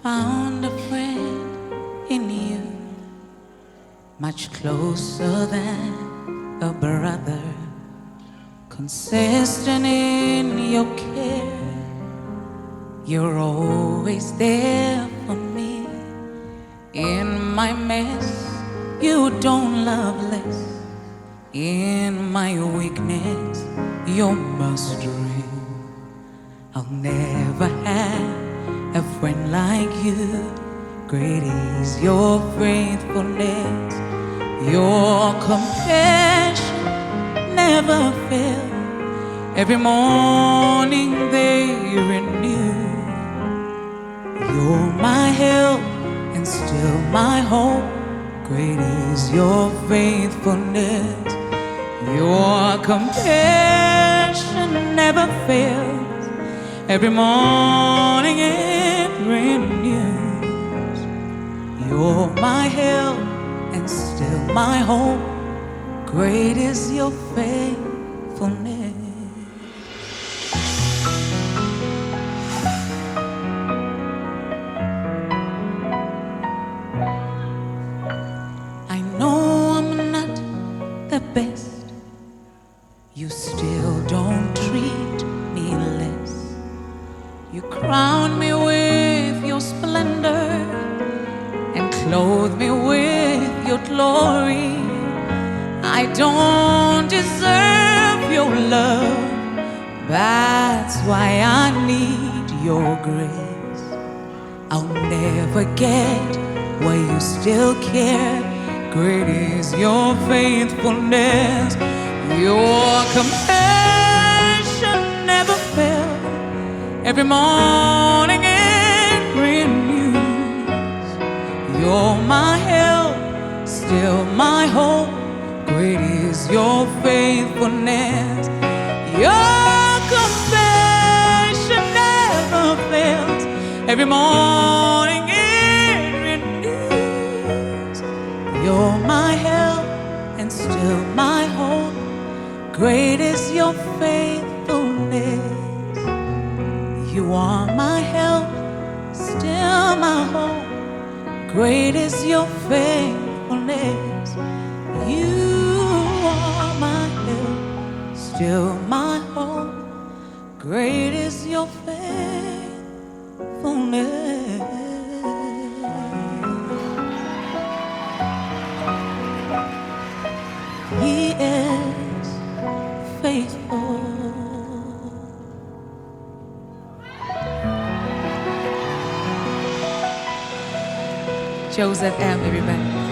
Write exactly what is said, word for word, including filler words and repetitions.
found a friend in you, much closer than a brother, consistent in your care. You're always there for me. In my mess, you don't love less. In my weakness, you're my strength. I'll never have a friend like you. Great is your faithfulness. Your compassion never fails. Every morning they renew. You're my help and still my hope. Great is your faithfulness. Your compassion never fails. Every morning it renews. You're my help and still my hope. Great is your faithfulness. I know I'm not the best. You still don't treat me less. You crown me with your splendor and clothe me with your glory. I don't deserve your love. That's why I need your grace. I'll never get where you still care. Great is your faithfulness. Your compassion never fails. Every morning it renews. You're my help, still my hope. Great is your faithfulness. Your compassion never fails. Every morning it renews. You're my help and still my hope. Great is your faithfulness. You are my help, still my hope. Great is your faithfulness. You are my help, still my hope. Great is your faithfulness. He is faithful. Joseph M., everybody.